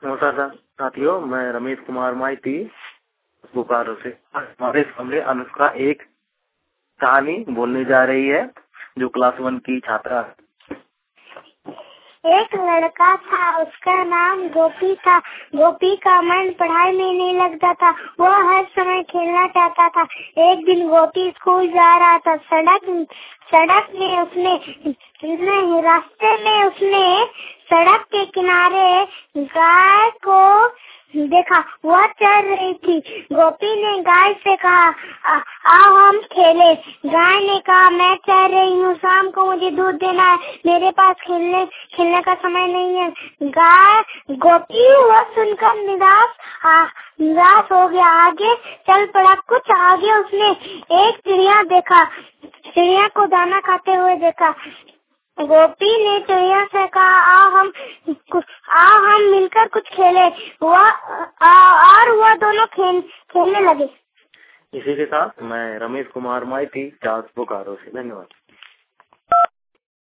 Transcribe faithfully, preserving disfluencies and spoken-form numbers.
नमस्कार साथियों, मैं रमेश कुमार माइती बोकारो से। हमारे सामने अनुष्का एक कहानी बोलने जा रही है जो क्लास वन की छात्रा है। एक लड़का था, उसका नाम गोपी था। गोपी का मन पढ़ाई में नहीं लगता था, वह हर समय खेलना चाहता था। एक दिन गोपी स्कूल जा रहा था। सड़क सड़क में उसने रास्ते में उसने सड़क के किनारे गाय को देखा, वह चल रही थी। गोपी ने गाय से कहा, आओ हम खेले। गाय ने कहा, मैं चल रही हूँ, शाम को मुझे दूध देना है, मेरे पास खेलने खेलने का समय नहीं है। गाय गोपी वह सुनकर निराश निराश हो गया, आगे चल पड़ा। कुछ आगे उसने एक चिड़िया देखा, चिड़िया को दाना खाते हुए देखा। गोपी ने चिड़िया से कहा, आओ हम आओ हम मिलकर कुछ खेले। वह और वह दोनों खेल खेलने लगे। इसी के साथ मैं रमेश कुमार माइती बोकारो से। धन्यवाद।